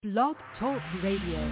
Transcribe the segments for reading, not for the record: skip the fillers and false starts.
Blog Talk Radio.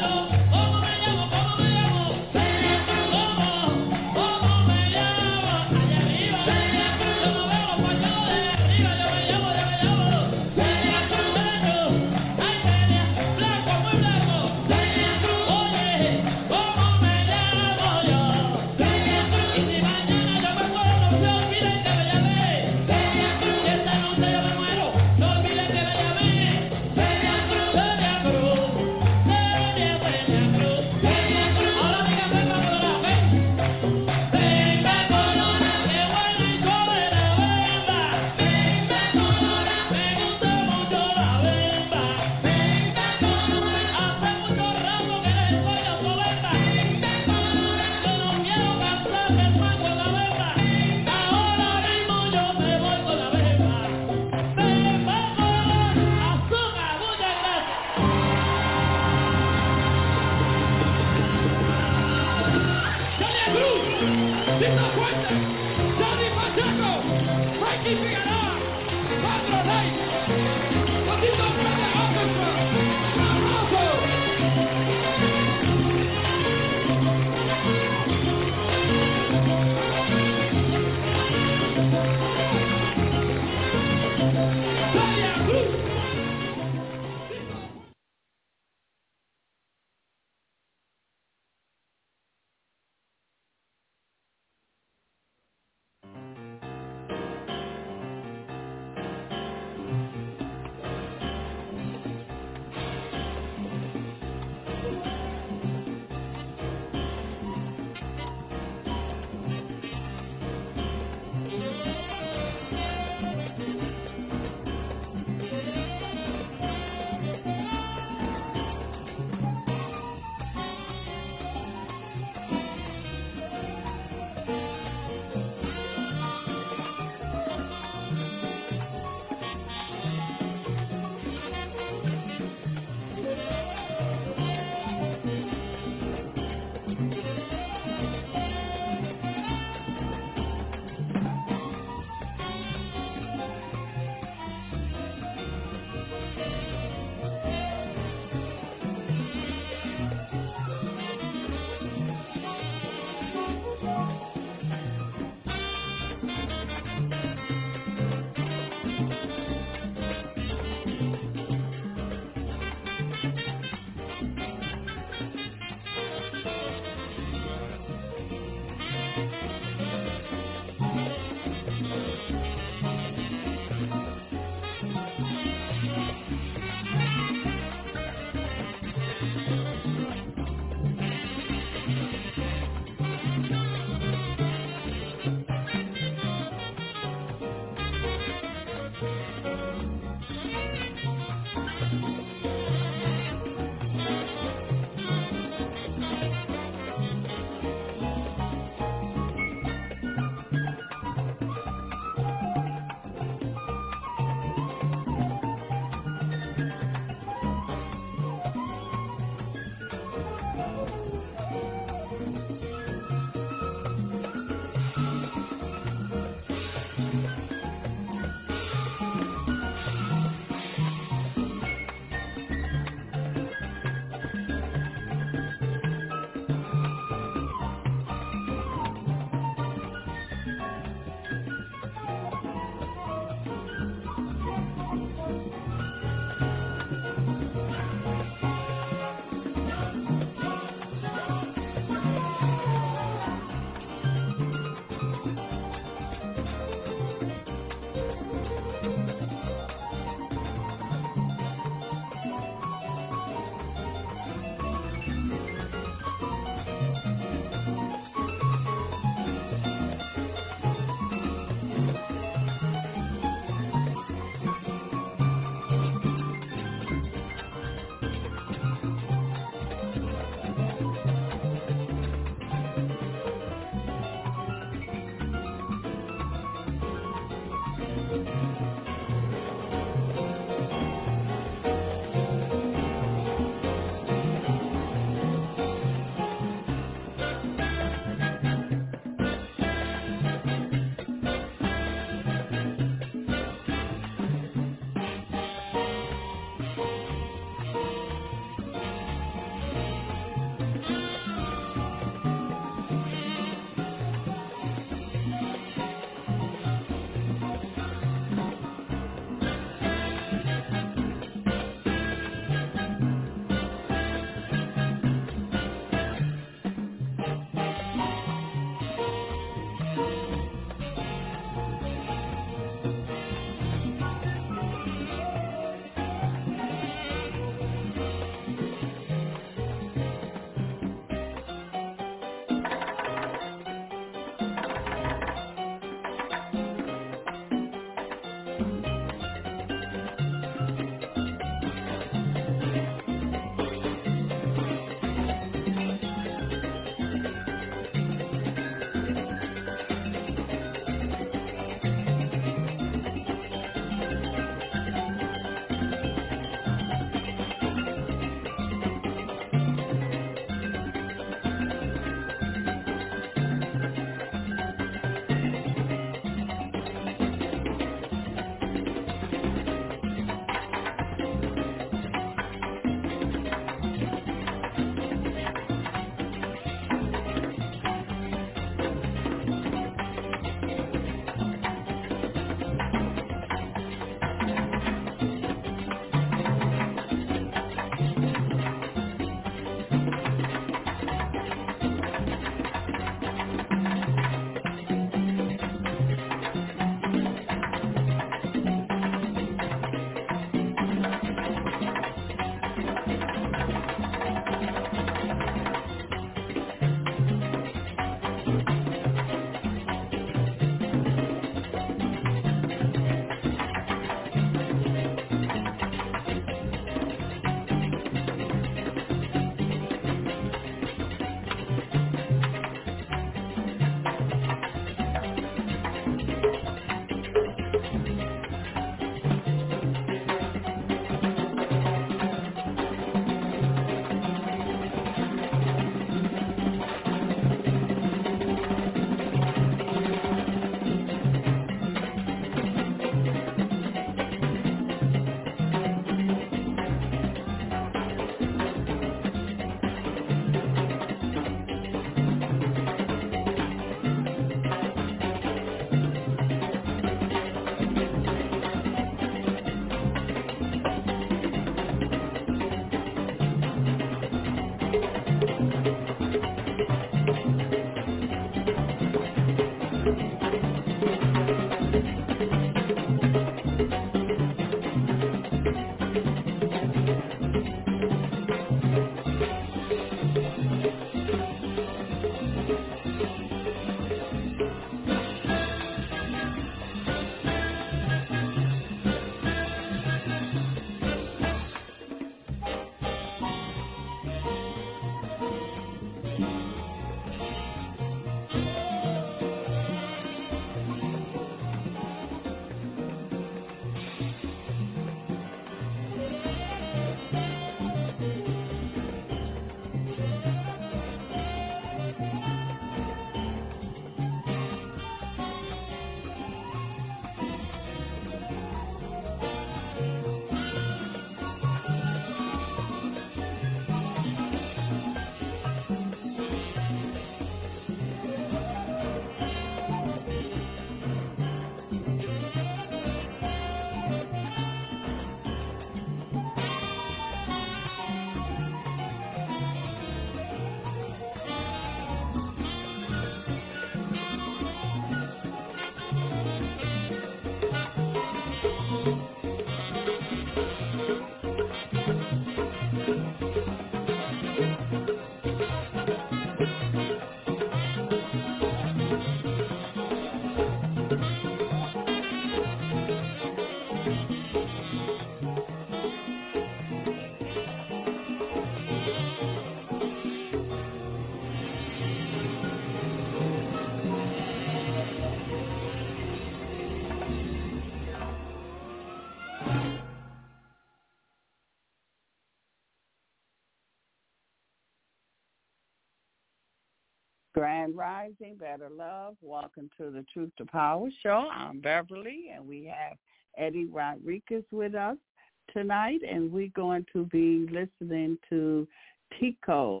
Grand Rising, Better Love. Welcome to the Truth to Power Show. I'm Beverly, and we have Eddie Rodriguez with us tonight, and we're going to be listening to Tico.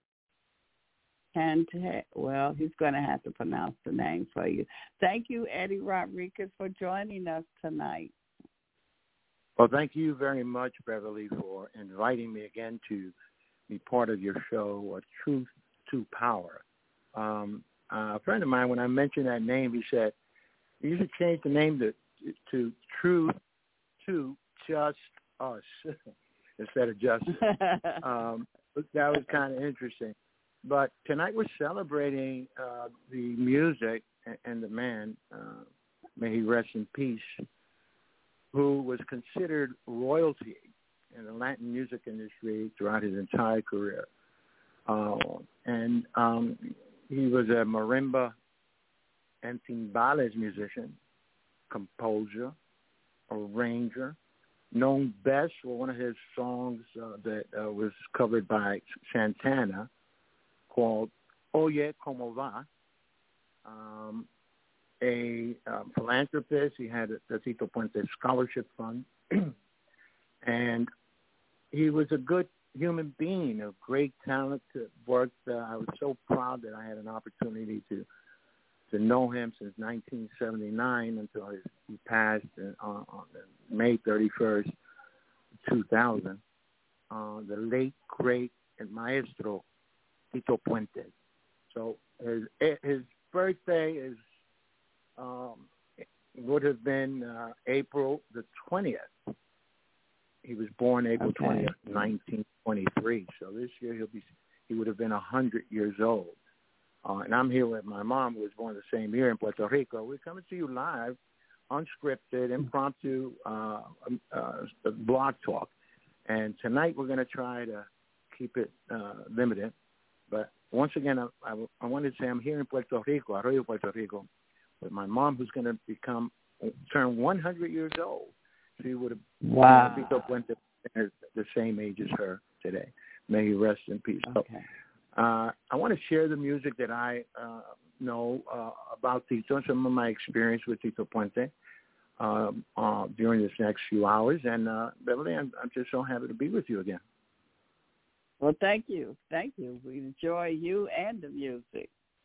Well, he's going to have to pronounce the name for you. Thank you, Eddie Rodriguez, for joining us tonight. Well, thank you very much, Beverly, for inviting me again to be part of your show, Truth to Power. A friend of mine, when I mentioned that name, he said, you should change the name to Truth to Just Us instead of Just. That was kind of interesting. But tonight we're celebrating the music and the man, may he rest in peace, who was considered royalty in the Latin music industry throughout his entire career. He was a marimba and timbales musician, composer, arranger, known best for one of his songs that was covered by Santana called Oye Como Va. A philanthropist. He had the Tito Puente Scholarship Fund. And he was a good human being, of great talent, worked. I was so proud that I had an opportunity to know him since 1979 until he passed on May 31st, 2000. The late, great maestro, Tito Puente. So his birthday is would have been April the 20th. He was born April 20th, 1923. So this year he would have been 100 years old. And I'm here with my mom, who was born the same year in Puerto Rico. We're coming to you live, unscripted, impromptu blog talk. And tonight we're going to try to keep it limited. But once again, I wanted to say I'm here in Puerto Rico, Arroyo, Puerto Rico, with my mom, who's going to turn 100 years old. She would have Tito Puente the same age as her today. May he rest in peace. Okay. So, I want to share the music that I know about Tito and some of my experience with Tito Puente during this next few hours. And Beverly, I'm just so happy to be with you again. Well, thank you. Thank you. We enjoy you and the music.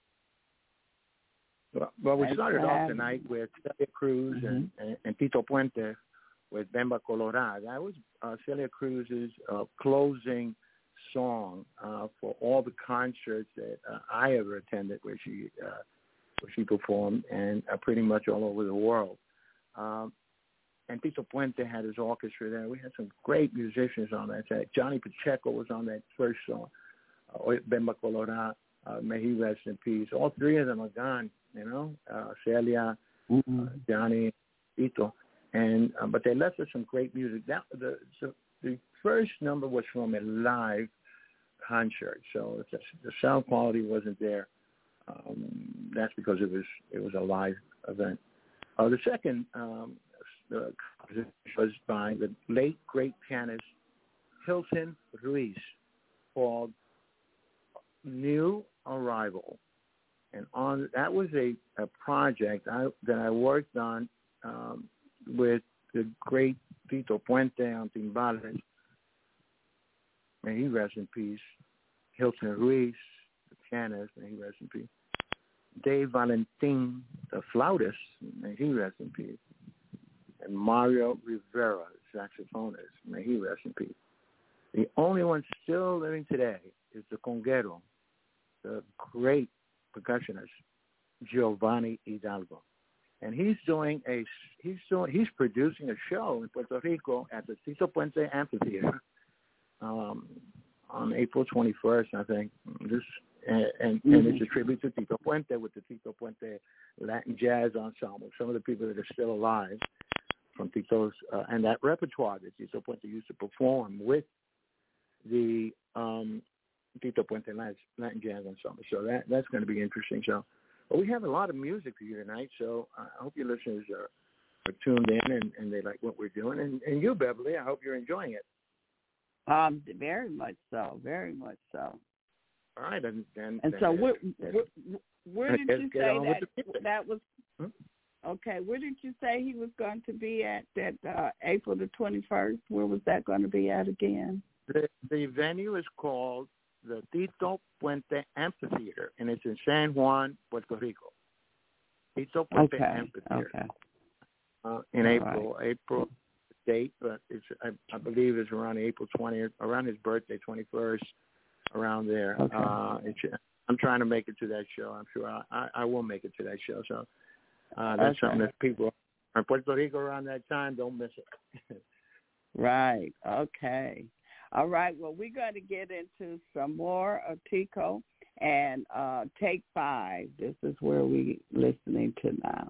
Well, we started off tonight with Celia Cruz and Tito Puente with Bemba Colorada. That was Celia Cruz's closing song for all the concerts that I ever attended where she performed, and pretty much all over the world. And Tito Puente had his orchestra there. We had some great musicians on that track. Johnny Pacheco was on that first song, Bemba Colorada, may he rest in peace. All three of them are gone, Celia, Johnny, Tito. And but they left us some great music. The first number was from a live concert, so the sound quality wasn't there. That's because it was a live event. The second was by the late great pianist Hilton Ruiz, called New Arrival, and that was a project that I worked on with the great Tito Puente on timbales. May he rest in peace. Hilton Ruiz, the pianist, may he rest in peace. Dave Valentin, the flautist, may he rest in peace. And Mario Rivera, saxophonist, may he rest in peace. The only one still living today is the conguero, the great percussionist, Giovanni Hidalgo. And he's producing a show in Puerto Rico at the Tito Puente Amphitheater on April 21st, I think. And it's a tribute to Tito Puente with the Tito Puente Latin Jazz Ensemble. Some of the people that are still alive from Tito's and that repertoire that Tito Puente used to perform with the Tito Puente Latin Jazz Ensemble. So that's going to be interesting. So, but we have a lot of music for you tonight. So I hope your listeners are tuned in and they like what we're doing. And you, Beverly, I hope you're enjoying it. Very much so. Very much so. All right, and so where did you say that was? Okay, where did you say he was going to be at that April the 21st? Where was that going to be at again? The venue is called the Tito Puente Amphitheater, and it's in San Juan, Puerto Rico. Tito Puente Amphitheater. In April date, but I believe it's around April 20th, around his birthday, 21st, around there. Okay. I'm trying to make it to that show. I'm sure I will make it to that show. So that's something that people in Puerto Rico around that time, don't miss it. Right. Okay. All right. Well, we're going to get into some more of Tico and Take 5. This is where we're listening to now.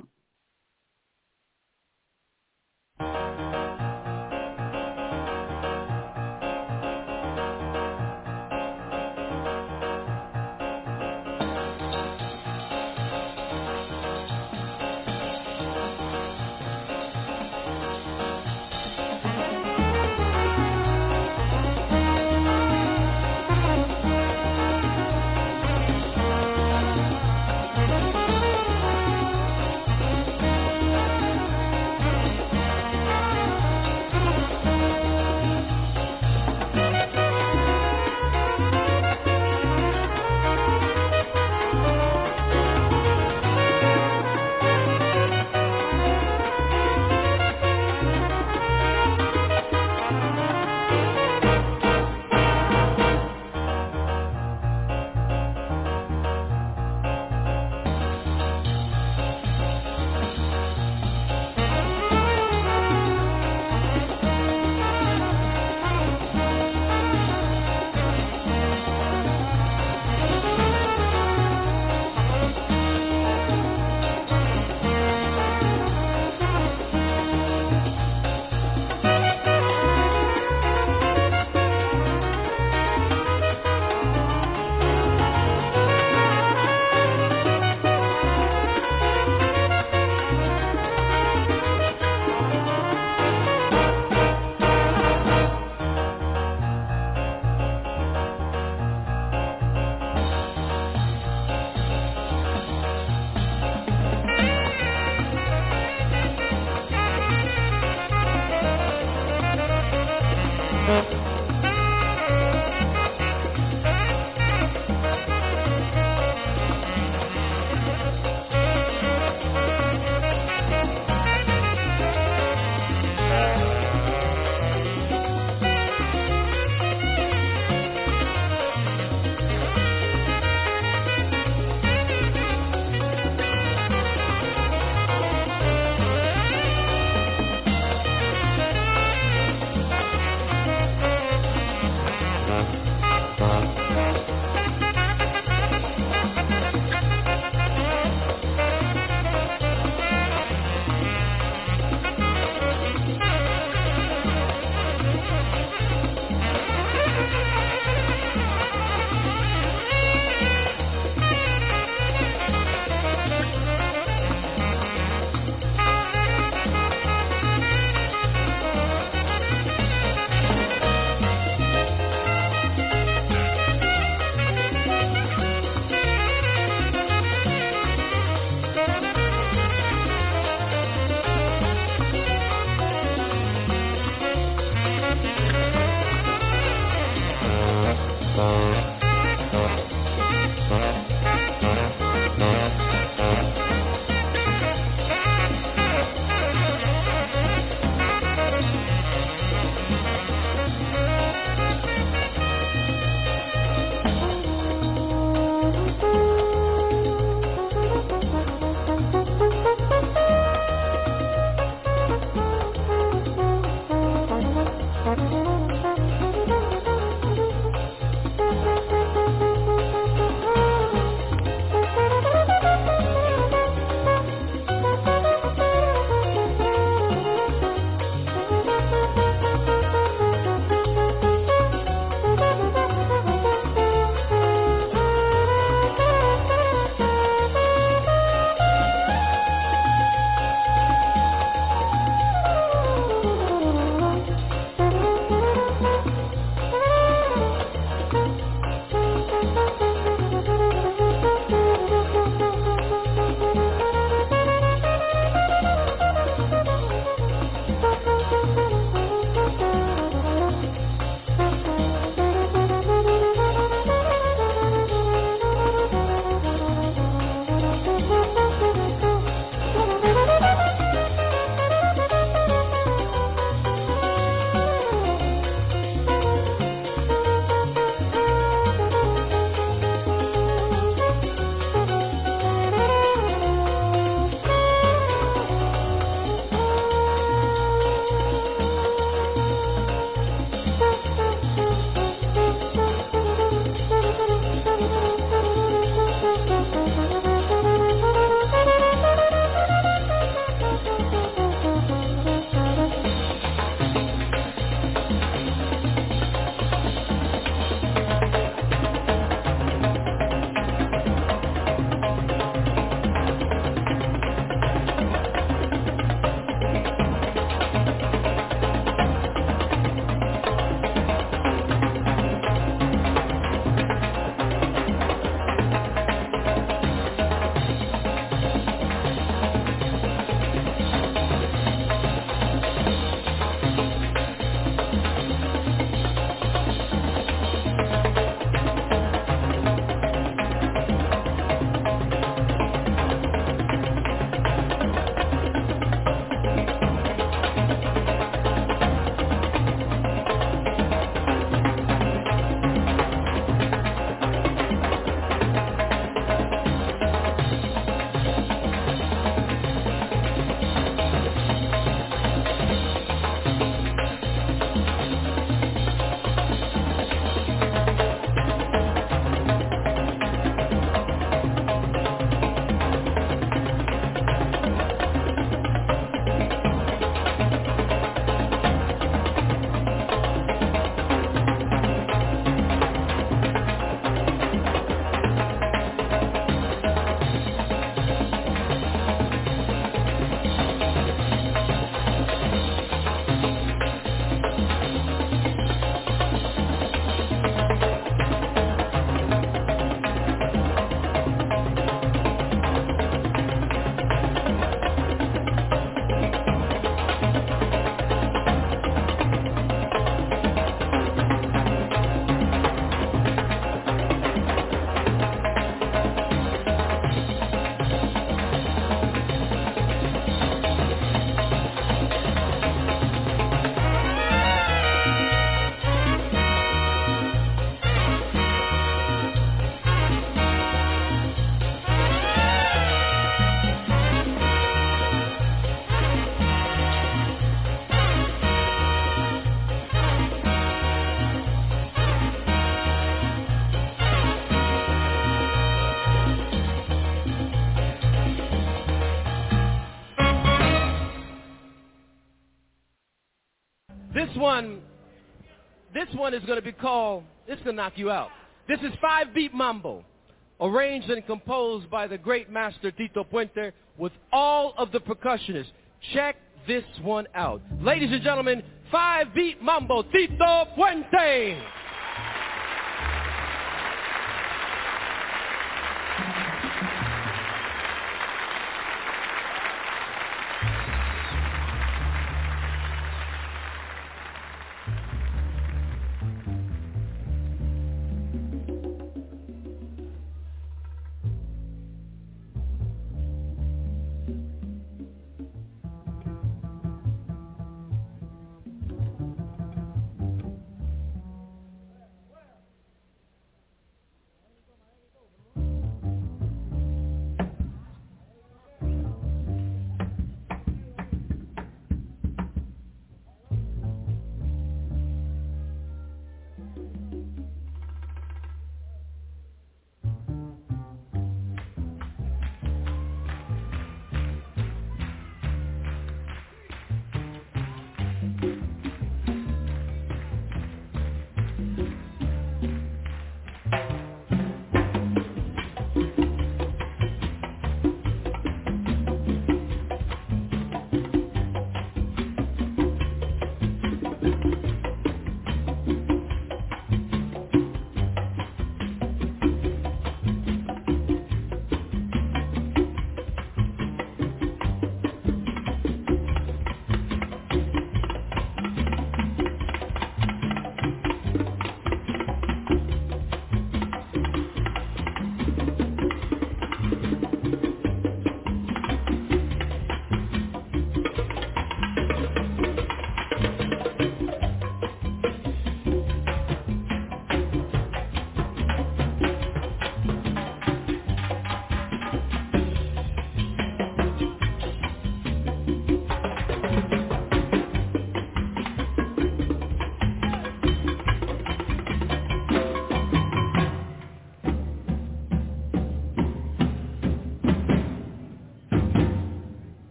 one is going to be called, it's going to knock you out. This is 5-beat mambo, arranged and composed by the great master Tito Puente with all of the percussionists. Check this one out. Ladies and gentlemen, 5-beat mambo, Tito Puente.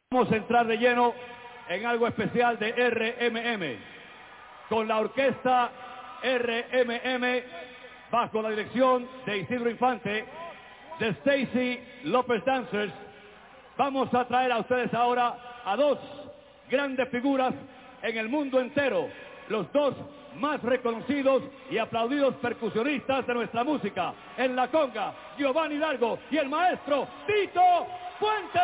Vamos a entrar de lleno en algo especial de RMM, con la orquesta RMM, bajo la dirección de Isidro Infante, de Stacy López Dancers. Vamos a traer a ustedes ahora a dos grandes figuras en el mundo entero, los dos más reconocidos y aplaudidos percusionistas de nuestra música. En la conga, Giovanni Hidalgo, y el maestro Tito Puente.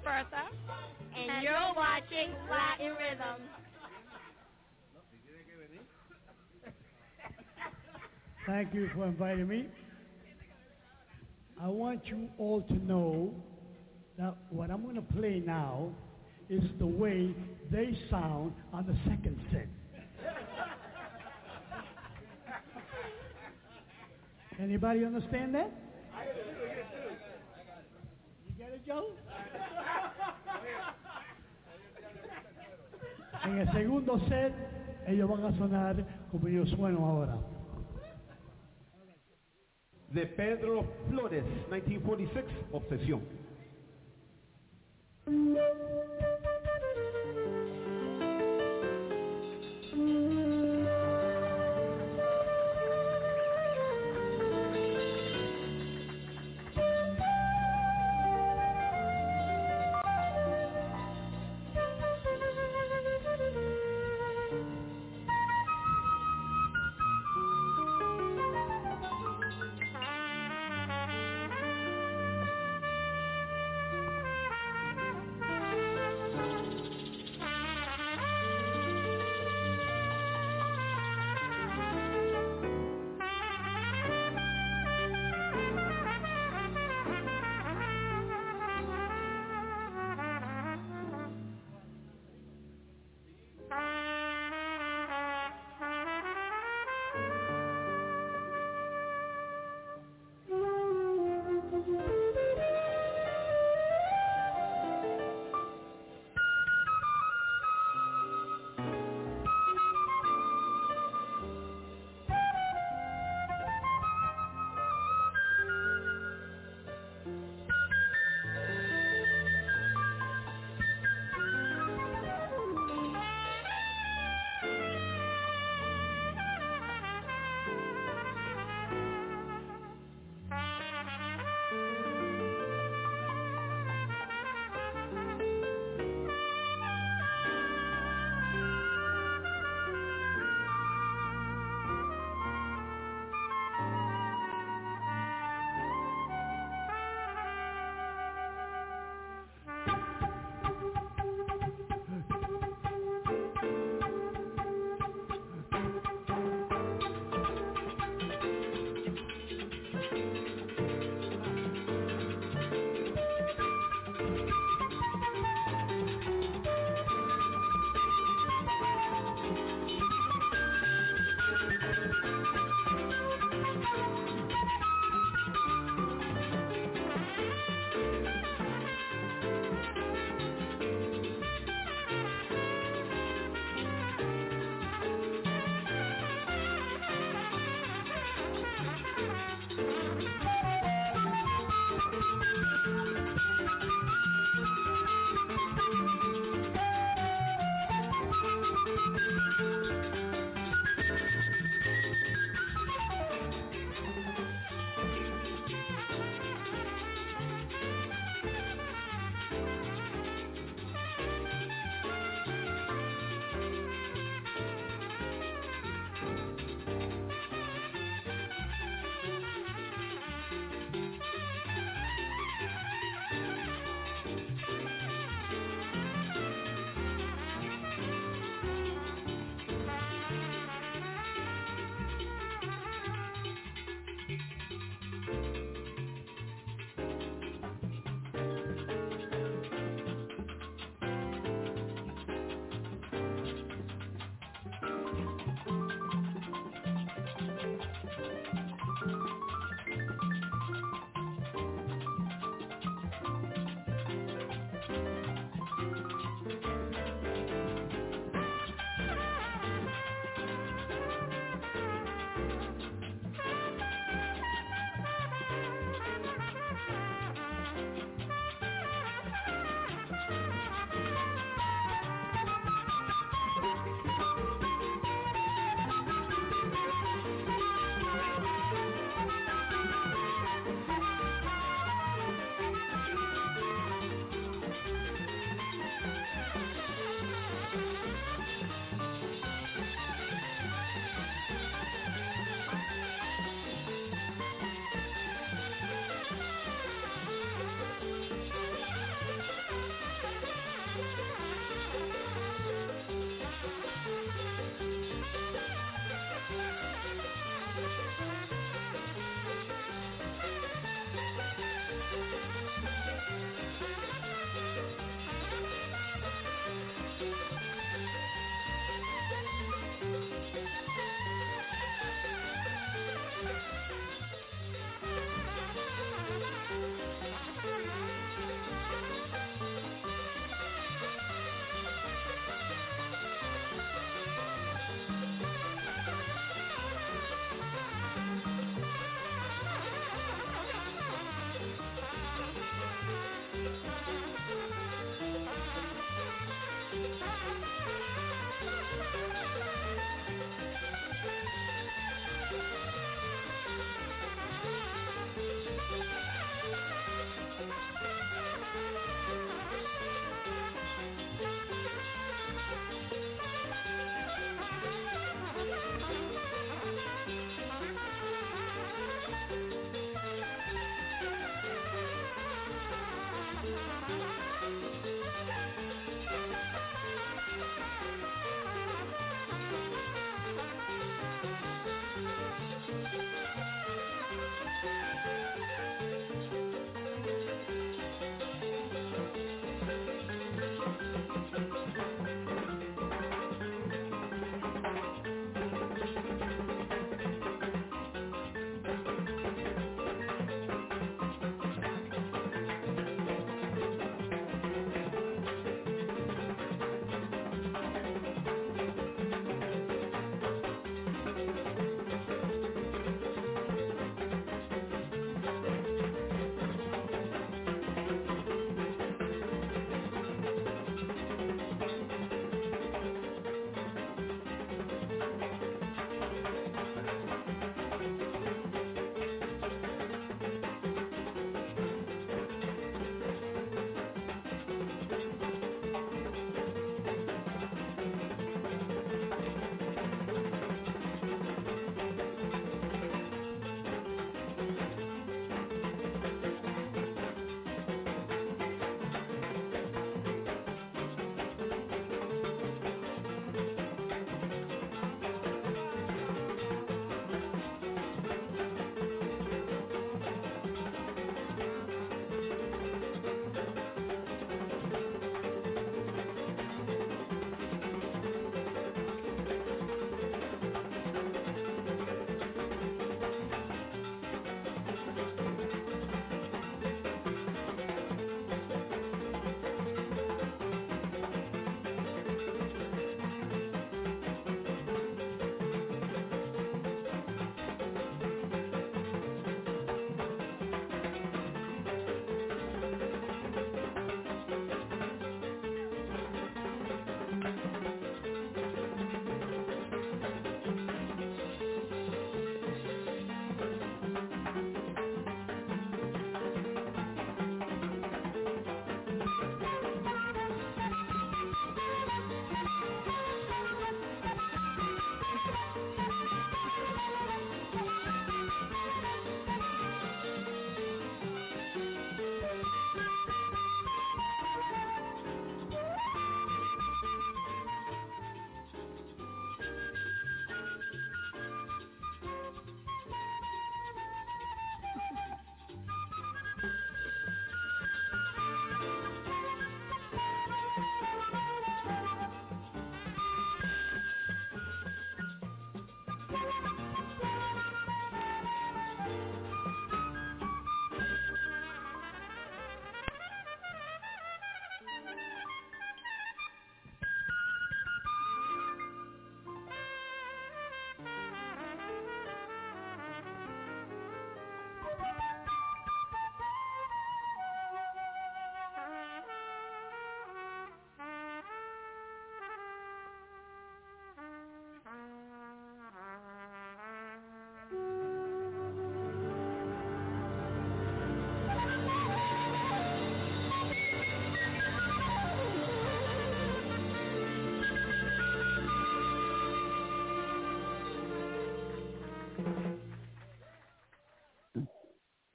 Bertha, and you're watching Latin Rhythm. Thank you for inviting me. I want you all to know that what I'm going to play now is the way they sound on the second set. Anybody understand that? You get it, Joe? En el segundo set, ellos van a sonar como yo sueno ahora. De Pedro Flores, 1946, Obsesión.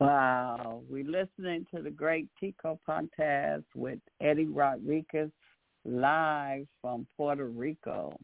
Wow. We're listening to the great Tito Puente with Eddie Rodriguez live from Puerto Rico.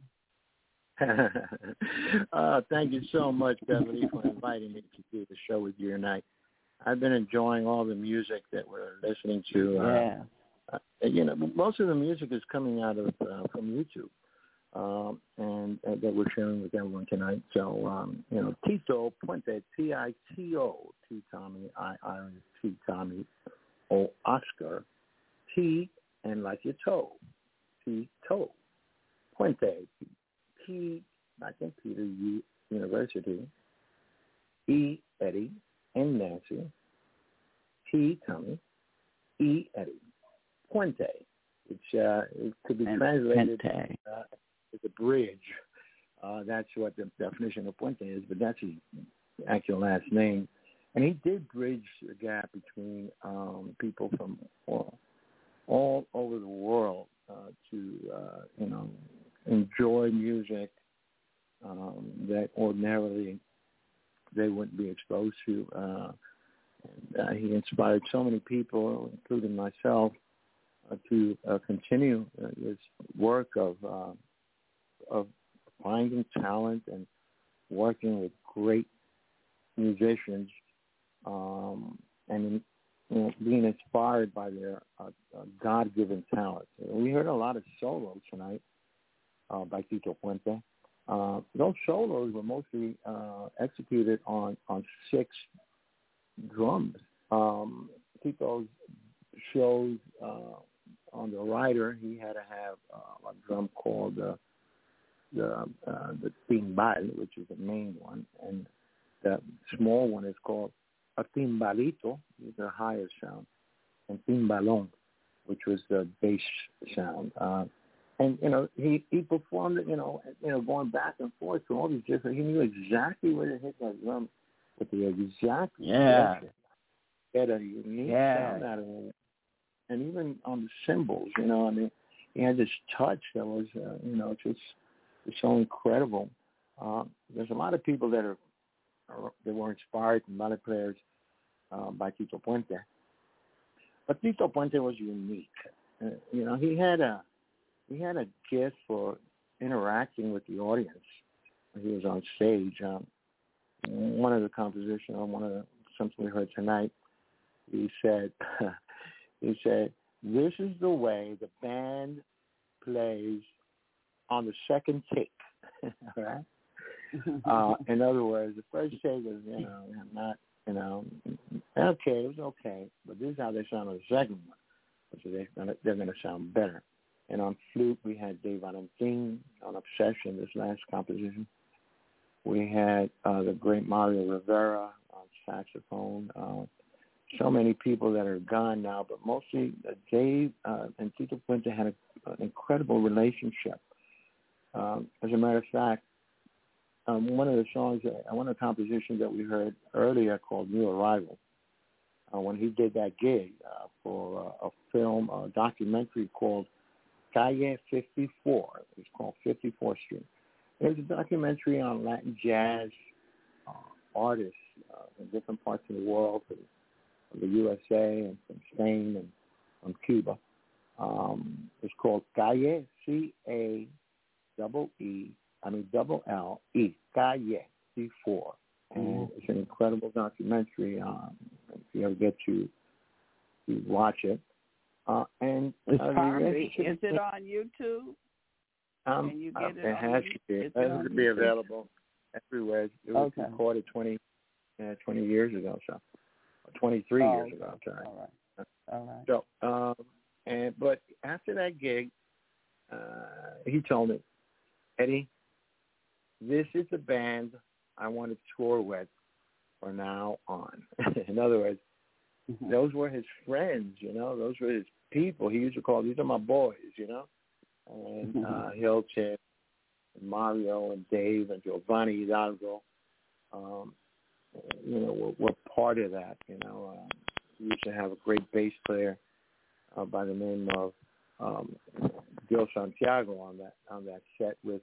Thank you so much, Beverly, for inviting me to do the show with you tonight. I've been enjoying all the music that we're listening to. Most of the music is coming out of from YouTube, and that we're sharing with everyone tonight. So, Tito Puente, T-I-T-O, T Tommy, I-Iris, T Tommy, O Oscar, T and like your toe, Tito Puente, P, I think Peter U University, E Eddie, N Nancy, T Tommy, E Eddie, Puente, which it could be translated as a bridge. That's what the definition of Puente is, but that's his actual last name. And he did bridge the gap between people from all over the world to enjoy music that ordinarily they wouldn't be exposed to. And he inspired so many people, including myself, to continue this work of finding talent and working with great musicians, and being inspired by their God-given talent. We heard a lot of solos tonight by Tito Puente. Those solos were mostly executed on 6 drums. Tito's shows on the rider, he had to have a drum called the timbal, which is the main one, and the small one is called a timbalito, which is a higher sound, and timbalón, which was the bass sound. And he performed it, going back and forth to all these different. He knew exactly where to hit that drum with the exact direction. Get a unique sound out of it. And even on the cymbals, he had this touch that was, just so incredible. There's a lot of people that were inspired, and a lot of players by Tito Puente. But Tito Puente was unique. He had a gift for interacting with the audience when he was on stage. One of the compositions, something we heard tonight, he said, "This is the way the band plays on the second take." All right. In other words, the first take was, okay, it was okay, but this is how they sound on the second one. So they're going to sound better. And on flute, we had Dave Valentin on Obsession, this last composition. We had the great Mario Rivera on saxophone. So many people that are gone now, but mostly Dave and Tito Puente had an incredible relationship. As a matter of fact, one of the compositions that we heard earlier called New Arrival, when he did that gig for a film, a documentary called Calle 54. It's called 54th Street. It was a documentary on Latin jazz artists in different parts of the world, from the USA and from Spain and from Cuba. It's called Calle, C-A-E-E, Calle 54. And it's an incredible documentary. If you ever get to watch it. And is it on YouTube? Can you get it has to be available everywhere. It was recorded 20 years ago, so 23 years ago. Sorry. All right. So, but after that gig, he told me, "Eddie, this is the band I want to tour with from now on." In other words, those were his friends, those were his people. He used to call, "These are my boys," And Hilton, and Mario, and Dave, and Giovanni Hidalgo, were part of that. We used to have a great bass player by the name of Gil Santiago on that set with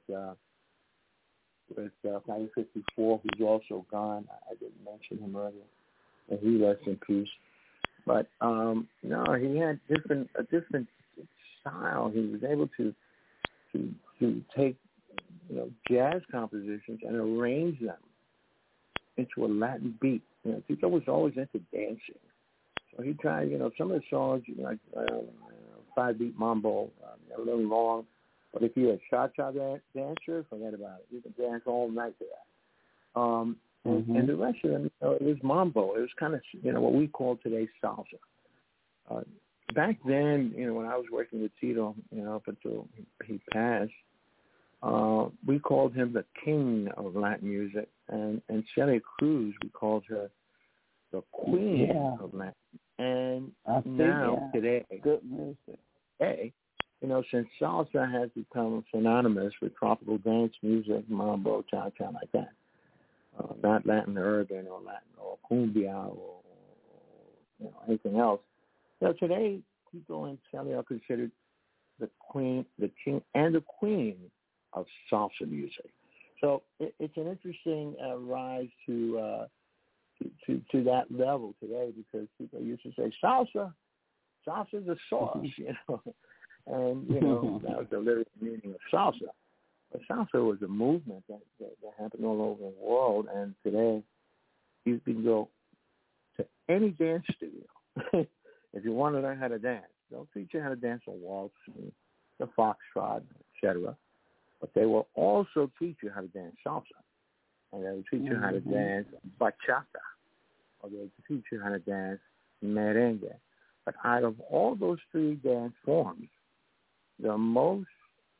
Calle 54, who's also gone. I didn't mention him earlier. and he rests in peace. But no, he had a different style. He was able to take jazz compositions and arrange them into a Latin beat. Tito was always into dancing, so he tried. Some of the songs, like 5-beat mambo, a little long. But if you're a cha-cha dancer, forget about it. You can dance all night to that. And the rest of them, it was mambo. It was kind of, what we call today salsa. Back then, when I was working with Tito, up until he passed, we called him the king of Latin music. And Celia Cruz, we called her the queen of Latin. And now, today, good music. Today, since salsa has become synonymous with tropical dance music, mambo, cha-cha, like that, not Latin urban or Latin or cumbia or anything else. Today, Tito and Celia are considered the queen, the king, and the queen of salsa music. So it's an interesting rise to that level today, because people used to say salsa's a sauce, and that was the lyric meaning of salsa. But salsa was a movement that happened all over the world, and today you can go to any dance studio if you want to learn how to dance. They'll teach you how to dance a waltz, and the foxtrot, etc. But they will also teach you how to dance salsa, and they will teach you how to dance bachata, or they'll teach you how to dance merengue. But out of all those three dance forms, the most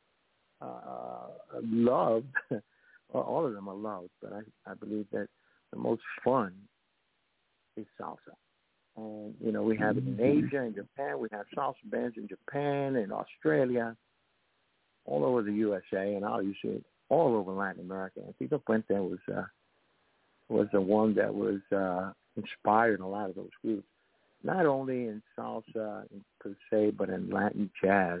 loved, well, all of them are loved, but I believe that the most fun is salsa. And, we have it in Asia and Japan. We have salsa bands in Japan and Australia, all over the USA, and obviously all over Latin America. And Tito Puente was the one that was inspired a lot of those groups, not only in salsa per se, but in Latin jazz.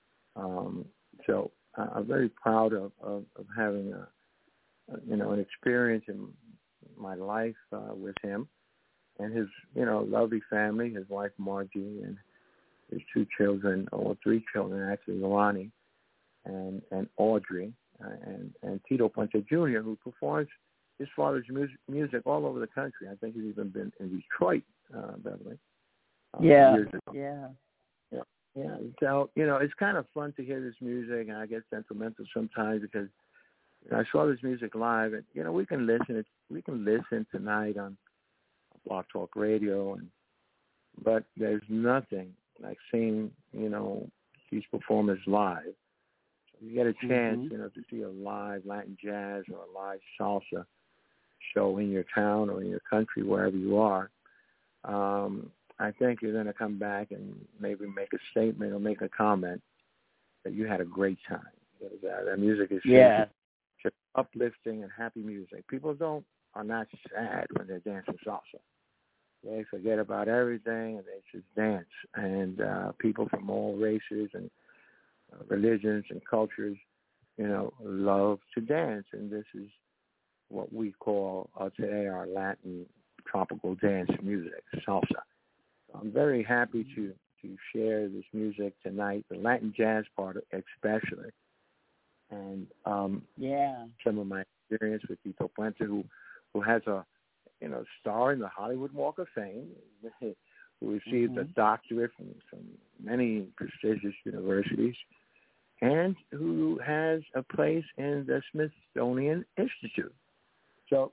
So I'm very proud of having an experience in my life with him and his lovely family, his wife Margie and his 2 children, or 3 children actually, Lonnie and Audrey, and Tito Puente Jr., who performs his father's music all over the country. I think he's even been in Detroit, Beverly. Years ago. Yeah. So, it's kind of fun to hear this music, and I get sentimental sometimes because I saw this music live, and, we can listen tonight on Blog Talk Radio, but there's nothing like seeing, these performers live. So you get a chance, to see a live Latin jazz or a live salsa show in your town or in your country, wherever you are. I think you're going to come back and maybe make a statement or make a comment that you had a great time. That music is just uplifting and happy music. People are not sad when they're dancing salsa. They forget about everything and they just dance. And people from all races and religions and cultures, love to dance. And this is what we call today our Latin tropical dance music, salsa. I'm very happy to share this music tonight, the Latin jazz part especially, and some of my experience with Tito Puente, who has a star in the Hollywood Walk of Fame, who received a doctorate from many prestigious universities, and who has a place in the Smithsonian Institute. So,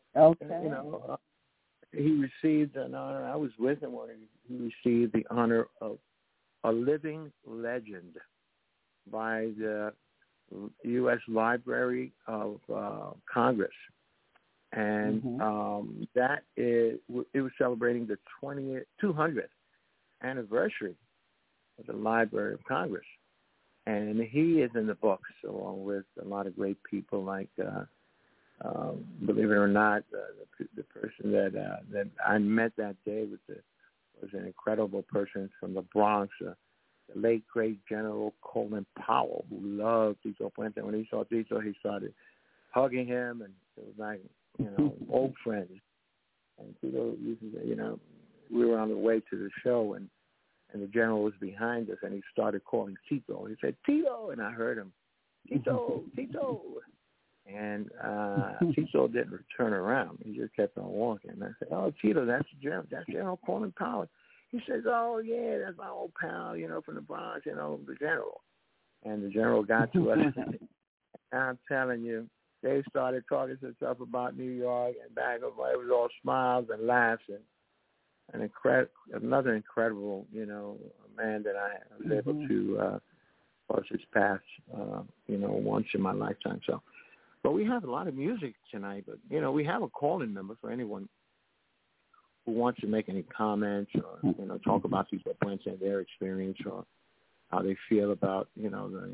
he received an honor. I was with him when he received the honor of a living legend by the U.S. Library of Congress. And it was celebrating the 200th anniversary of the Library of Congress. And he is in the books, along with a lot of great people like believe it or not, the person that I met that day was an incredible person from the Bronx, the late great General Colin Powell, who loved Tito Puente. When he saw Tito, he started hugging him, and it was like old friends. And Tito used to say, we were on the way to the show, and the general was behind us, and he started calling Tito. He said, Tito, and I heard him, Tito, Tito. And Tito didn't turn around. He just kept on walking. And I said, oh, Tito, that's General Colin Powell. He says, oh, yeah, that's my old pal, from the Bronx, the general. And the general got to us. I'm telling you, they started talking to stuff about New York and back and forth. It was all smiles and laughs and another incredible, man that I was able to cross his path, once in my lifetime. So, but we have a lot of music tonight. But we have a call-in number for anyone who wants to make any comments or talk about these points and their experience or how they feel about the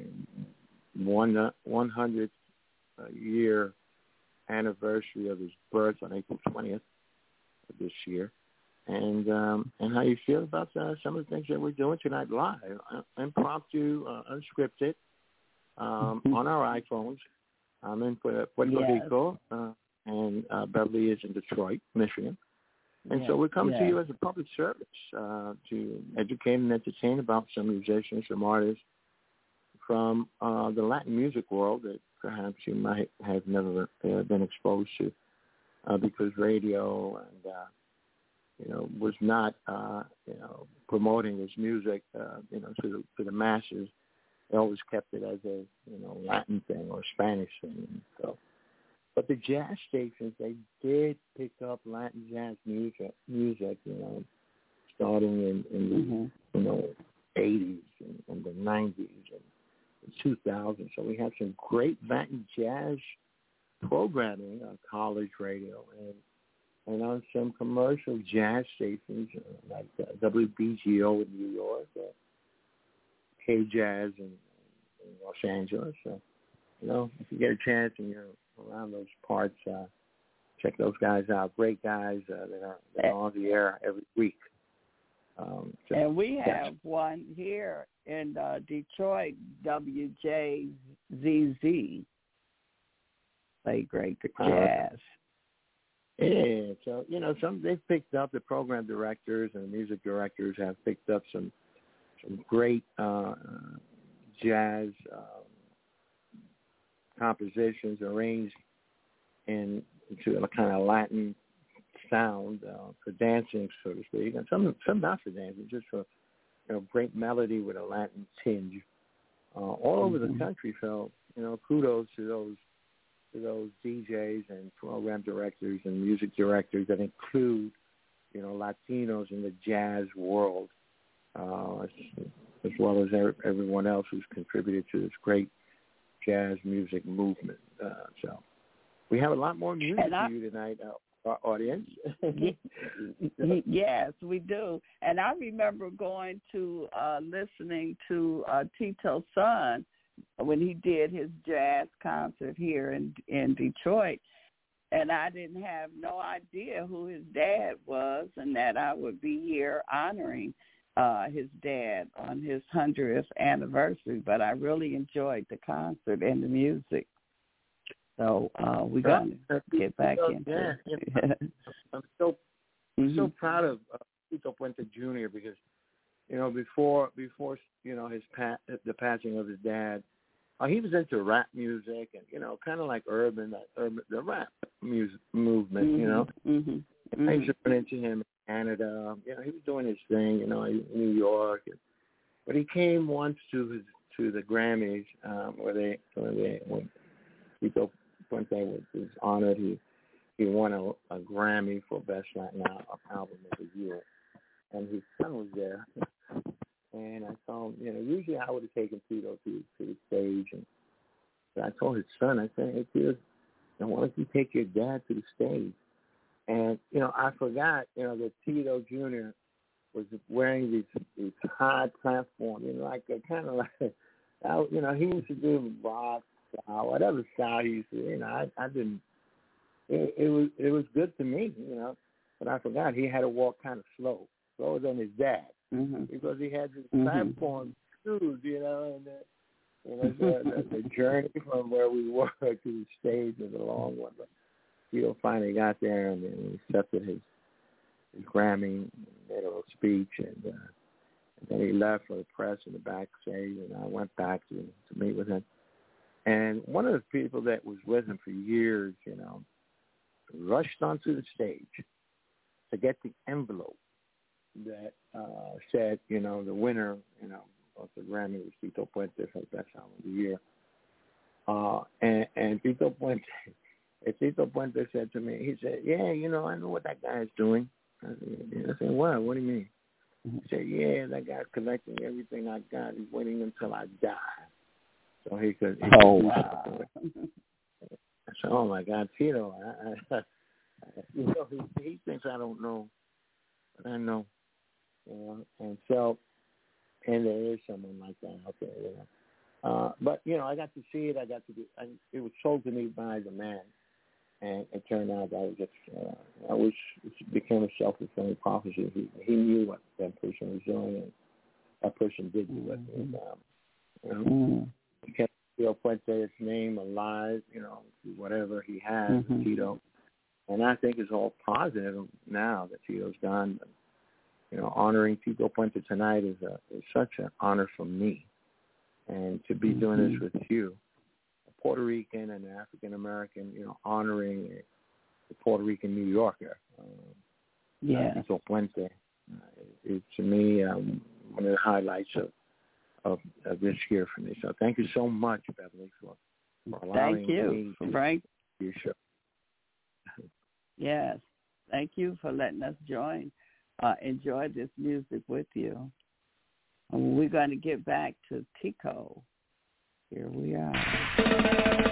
100th year anniversary of his birth on April 20th of this year. And how you feel about some of the things that we're doing tonight live, impromptu, unscripted, on our iPhones. I'm in Puerto Rico, and Beverly is in Detroit, Michigan. And so we're coming to you as a public service to educate and entertain about some musicians, some artists from the Latin music world that perhaps you might have never been exposed to because radio and was not, promoting his music, to the masses. They always kept it as a, Latin thing or Spanish thing. So, but the jazz stations, they did pick up Latin jazz music, starting in the 80s and the 90s and the 2000s. So we have some great Latin jazz programming on college radio and on some commercial jazz stations like WBGO in New York, K-Jazz in Los Angeles. So, if you get a chance and you're around those parts, check those guys out. Great guys that are on the air every week. And we have one here in Detroit, WJZZ, play great jazz. Yeah, so they've picked up, the program directors and the music directors have picked up some great jazz compositions arranged into a kind of Latin sound for dancing, so to speak, and some not for dancing, just for great melody with a Latin tinge all over the country. So kudos to those DJs and program directors and music directors that include Latinos in the jazz world, as well as everyone else who's contributed to this great jazz music movement. So we have a lot more music for you tonight, our audience. Yes, we do. And I remember going to listening to Tito's son when he did his jazz concert here in Detroit. And I didn't have no idea who his dad was and that I would be here honoring his dad on his 100th anniversary. But I really enjoyed the concert and the music. So we're going to get back into it. I'm so proud of Tito Puente Jr. because, before the passing of his dad, he was into rap music and, kind of like the rap music movement, I used to run into him in Canada. He was doing his thing, in New York. But he came once to the Grammys when Tito Puente was honored. He won a Grammy for Best Latin Album of the Year. And his son was there. And I saw him, usually I would have taken Tito to the stage. But I told his son, I said, hey, Tito, why don't you take your dad to the stage? And, I forgot, that Tito Jr. was wearing these high platform, kind of like, he used to do rock style, whatever style he used to, I didn't, it was good to me, but I forgot he had to walk kind of slower than his dad. Because he had this platform shoes, and the journey from where we were to the stage was a long one. But Tito finally got there and accepted his Grammy, made a little speech, and then he left for the press in the backstage, and I went back to meet with him. And one of the people that was with him for years, rushed onto the stage to get the envelope that said, the winner, of the Grammy was Tito Puente for Best Album of the Year. And Tito Puente said to me, he said, yeah, I know what that guy is doing. I said, what? What do you mean? He said, yeah, that guy's collecting everything I got. He's waiting until I die. So he could do something. I said, oh, my God, Tito. He thinks I don't know, but I know. And so, and there is someone like that out there, But, I got to see it. It was sold to me by the man. And it turned out that it became a self-fulfilling prophecy. He knew what that person was doing, and that person did do it. And, he kept Tito Puente's name alive, whatever he has, Tito. And I think it's all positive now that Tito's gone. But, honoring Tito Puente tonight is such an honor for me. And to be doing this with you, a Puerto Rican and African American, honoring the Puerto Rican New Yorker, Tito Puente, is to me one of the highlights of this year for me. So thank you so much, Beverly, for allowing me to do your show. Yes, thank you for letting us enjoy this music with you. And we're going to get back to Tico. Here we are.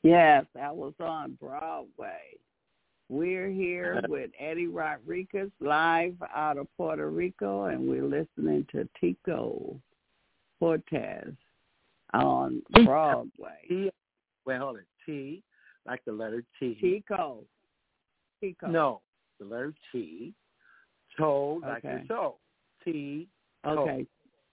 Yes, that was on Broadway. We're here with Eddie Rodriguez live out of Puerto Rico, and we're listening to Tico Cortez on Broadway. Well, hold it. T, like the letter T. Tico. No, the letter T. Toe, like your toe. T. Toe. Okay.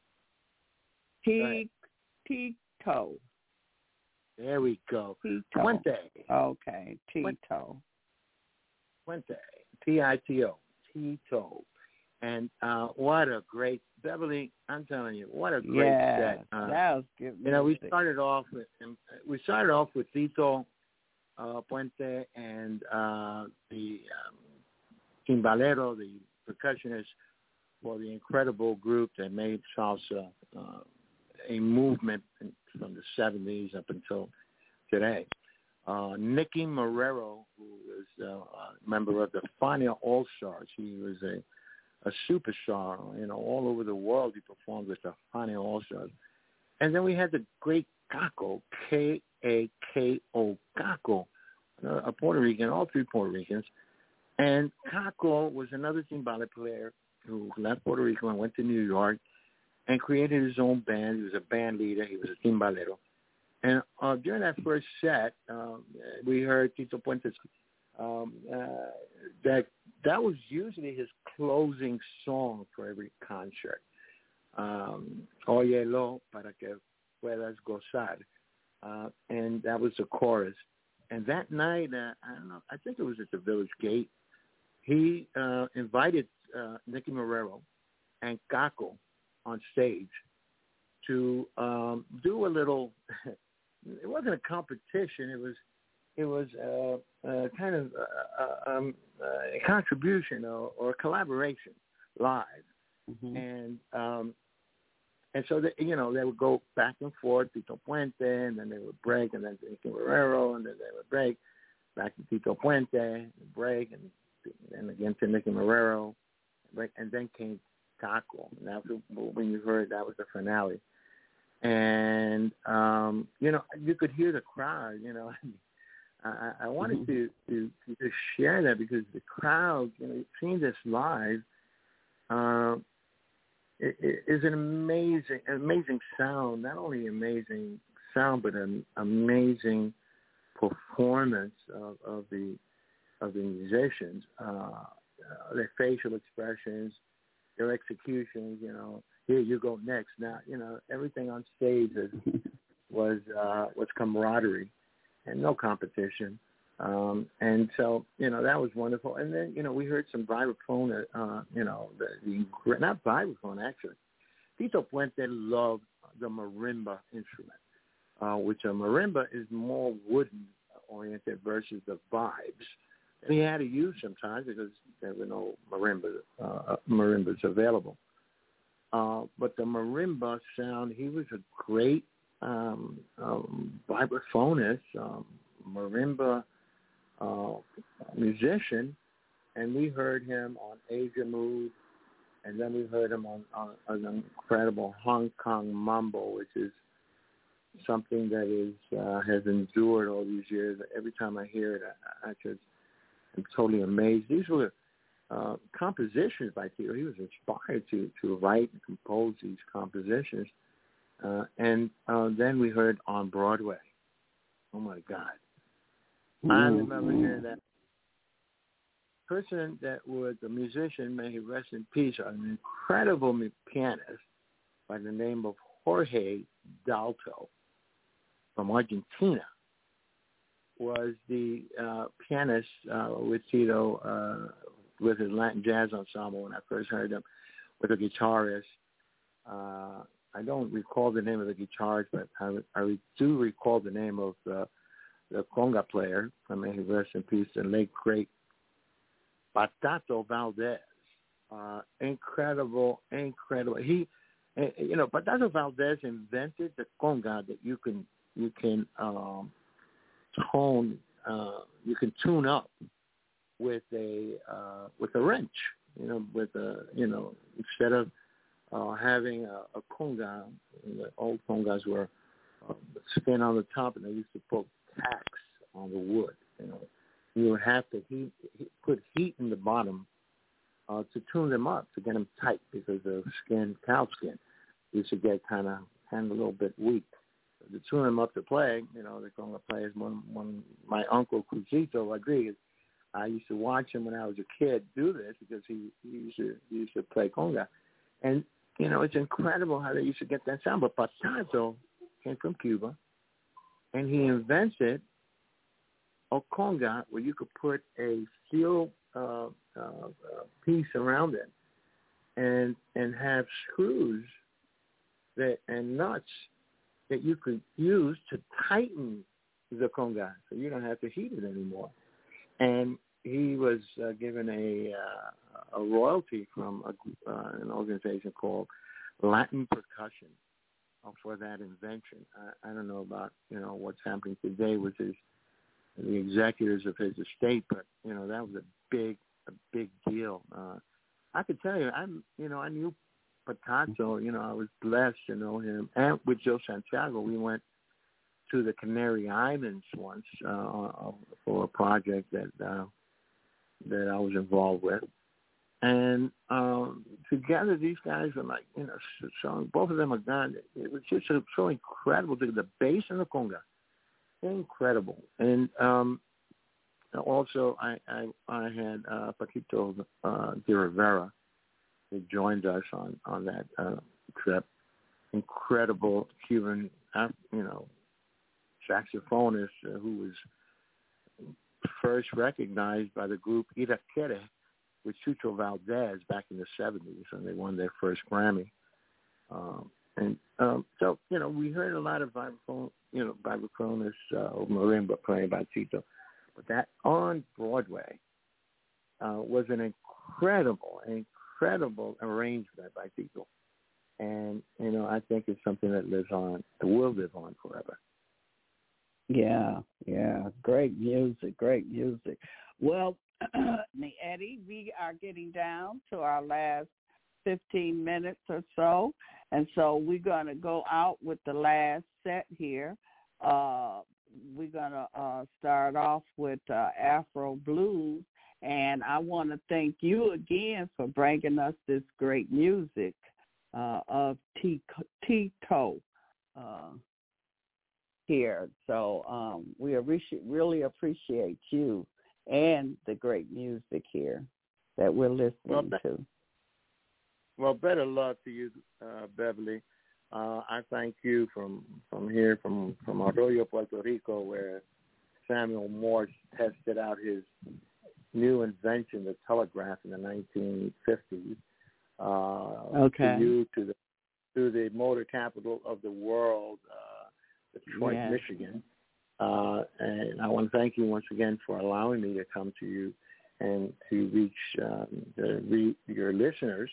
Tito. There we go. Tito. Puente. Okay, Tito. Puente. Tito. Tito. And what a great, Beverly, I'm telling you, what a great set. That was good. You know, we started off with Tito Puente and the timbalero, the percussionist for the incredible group that made salsa a movement from the 70s up until today. Nicky Marrero, who was a member of the Fania All-Stars. He was a superstar, you know, all over the world. He performed with the Fania All-Stars. And then we had the great Kako, K-A-K-O, Kako, a Puerto Rican, all three Puerto Ricans. And Kako was another timbale player who left Puerto Rico and went to New York and created his own band. He was a band leader. He was a timbalero. And during that first set, we heard Tito Puente's, that was usually his closing song for every concert. Óyelo para que puedas gozar. And that was the chorus. And that night, I don't know, I think it was at the Village Gate, he invited Nicky Marrero and Kako on stage to do a little. It wasn't a competition. It was kind of a contribution or a collaboration live, and so they would go back and forth, Tito Puente, and then they would break, and then Nicky Marrero, and then they would break, back to Tito Puente, break, and again to Nicky Marrero, break, and then came Kako. And that was, when you heard, that was the finale. And, you could hear the crowd, I wanted to share that because the crowd, seeing this live, it is an amazing sound, not only amazing sound, but an amazing performance of the musicians, their facial expressions, their executions, here you go next. Now, everything on stage was camaraderie and no competition. And so, that was wonderful. And then, we heard some vibraphone, not vibraphone, actually. Tito Puente loved the marimba instrument, which a marimba is more wooden-oriented versus the vibes. And he had to use sometimes because there were no marimbas available. But the marimba sound, he was a great vibraphonist, marimba musician, and we heard him on Asia Mood, and then we heard him on an incredible Hong Kong mambo, which is something that has endured all these years. Every time I hear it, I'm totally amazed. These were compositions by Tito. He was inspired to write and compose these compositions. And then we heard On Broadway. Oh, my God. I remember hearing that. Person that was a musician, may he rest in peace, an incredible pianist by the name of Jorge Dalto from Argentina, was the pianist with Tito, with his Latin jazz ensemble when I first heard him, with a guitarist. I don't recall the name of the guitarist, but I do recall the name of the conga player, may he rest in peace, the late great Patato Valdez. Incredible. He, Patato Valdez invented the conga that you can tone, you can tune up with a wrench, instead of having a conga. The old congas were spin on the top, and they used to put tax on the wood. You would have to put heat in the bottom to tune them up, to get them tight, because the cow skin, used to get kind of a little bit weak. To tune them up to play, the conga players. When my uncle Crucito Rodriguez, I used to watch him when I was a kid do this, because he used to play conga, and it's incredible how they used to get that sound. But Patato came from Cuba, and he invented a conga where you could put a steel piece around it, and have screws and nuts that you could use to tighten the conga, so you don't have to heat it anymore. And he was given a royalty from an organization called Latin Percussion for that invention. I don't know about what's happening today with the executors of his estate, but that was a big deal. I could tell you, I knew Patato. I was blessed to know him, and with Joe Santiago, we went to the Canary Islands once for a project that I was involved with, and together these guys were like, so both of them are gone. It was just so incredible. The bass and the conga, incredible. And also I had Paquito de Rivera, who joined us on that trip. Incredible Cuban, saxophonist who was first recognized by the group Iraquere with Chucho Valdez back in the 70s, when they won their first Grammy. So we heard a lot of vibraphonists, marimba playing by Tito. But that on Broadway was an incredible arrangement by Tito. And, I think it's something that lives on, it will live on forever. Yeah. Great music. Well, Eddie, we are getting down to our last 15 minutes or so. And so we're going to go out with the last set here. We're going to start off with Afro Blues. And I want to thank you again for bringing us this great music of Tito here. So we really appreciate you and the great music here that we're listening to. Well, better love to you, Beverly. I thank you from here, from Arroyo, Puerto Rico, where Samuel Morse tested out his new invention, the telegraph, in the 1950s. To you, to the motor capital of the world, Detroit, Michigan. And I want to thank you once again for allowing me to come to you and to reach your listeners.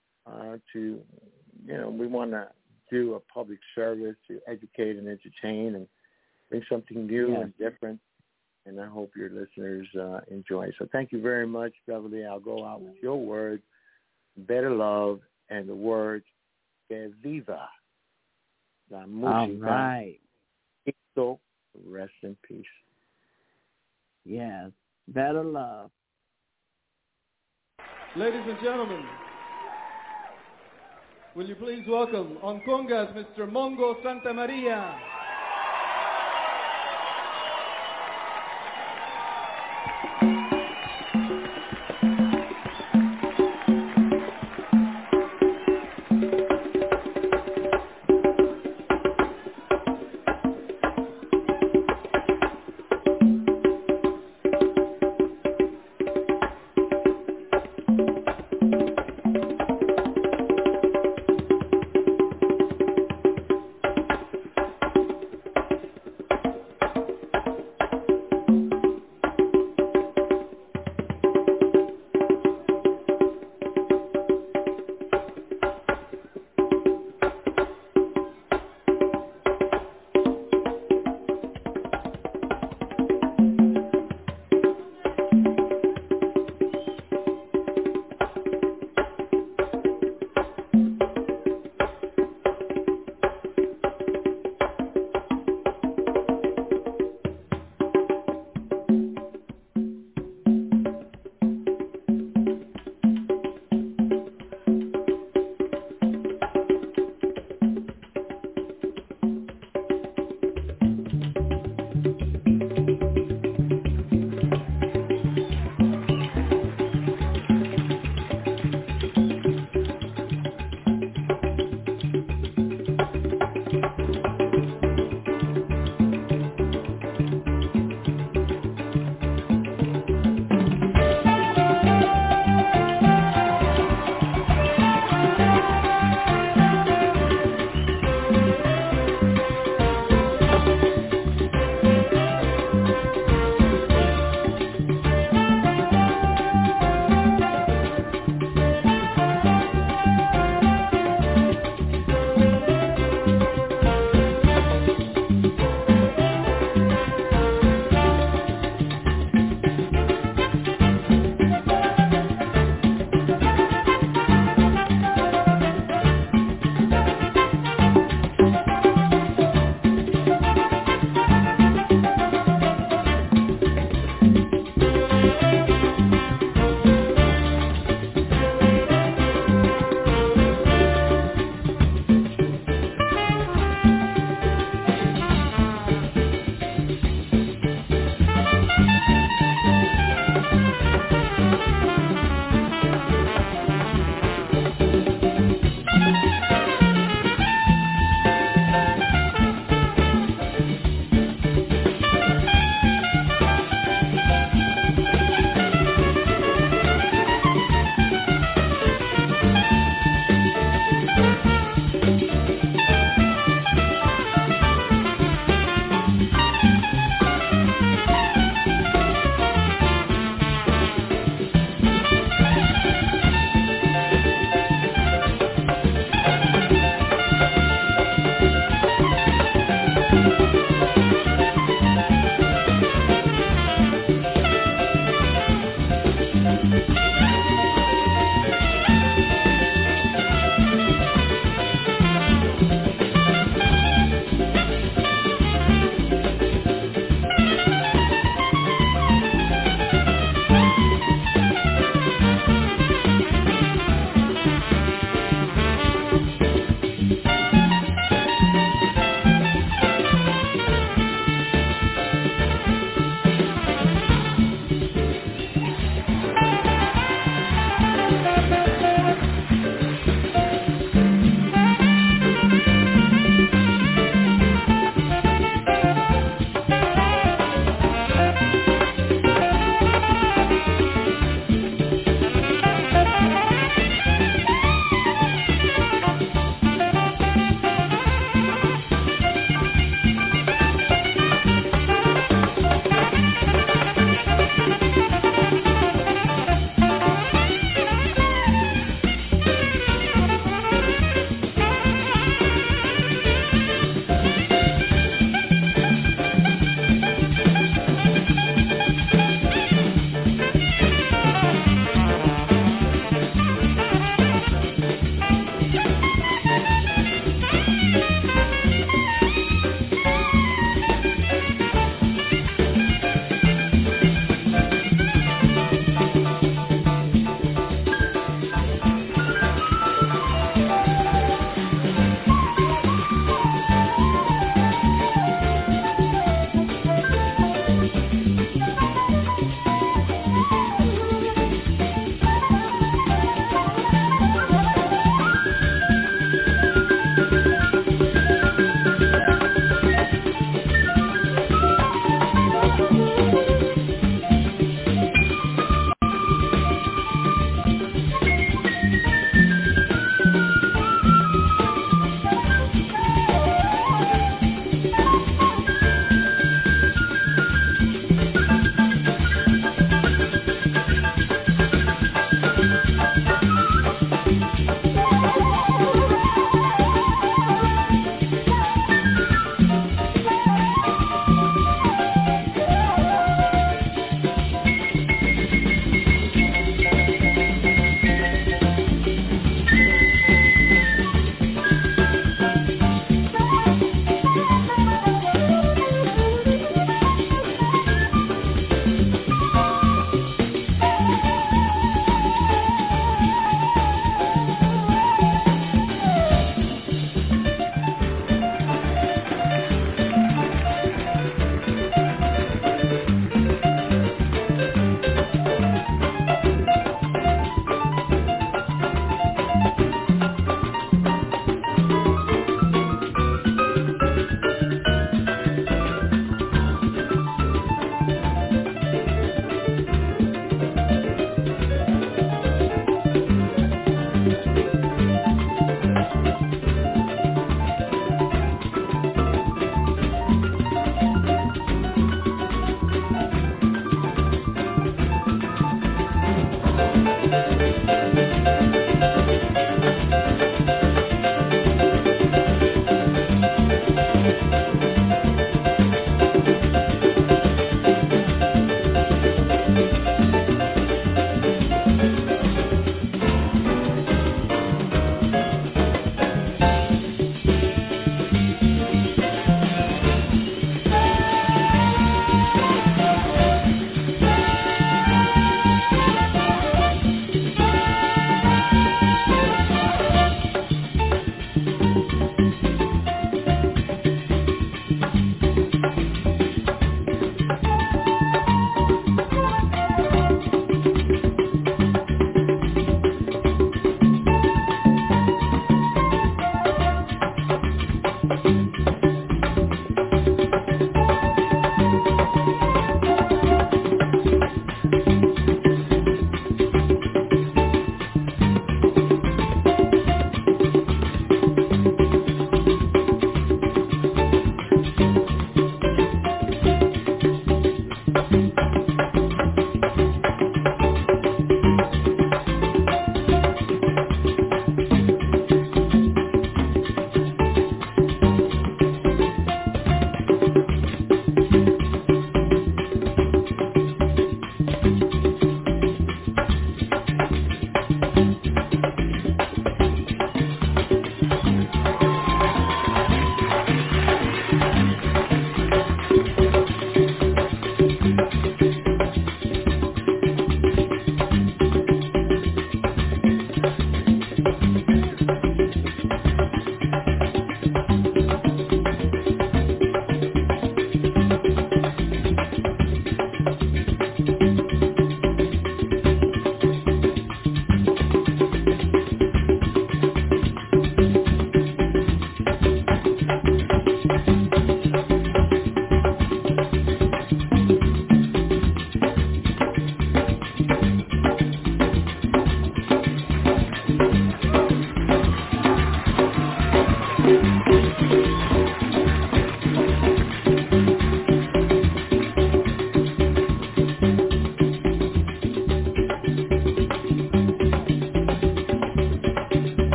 We want to do a public service to educate and entertain and bring something new and different. And I hope your listeners enjoy. So thank you very much, Beverly. I'll go out with your words, Better Love, and the words, Que Viva la Música. All right. So rest in peace. Yes, Better Love. Ladies and gentlemen, will you please welcome on congas Mr. Mongo Santamaria.